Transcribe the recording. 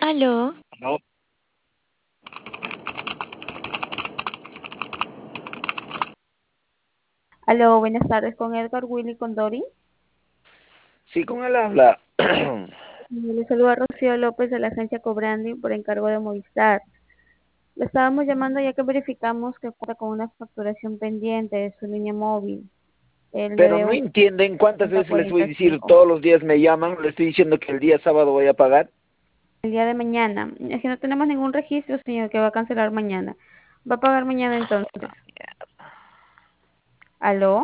Aló, No, Aló, buenas tardes con Edgar Willy Condori. sí, con él habla. Le saluda Rocío López de la agencia Cobrandi por encargo de Movistar. Le estábamos llamando ya que verificamos que cuenta con una facturación pendiente de su línea móvil. El Pero de no un entienden cuántas veces les voy a decir, 45. todos los días me llaman, les estoy diciendo que el día sábado voy a pagar. El día de mañana. Es que no tenemos ningún registro, señor, que va a cancelar mañana. Va a pagar mañana entonces. ¿Aló?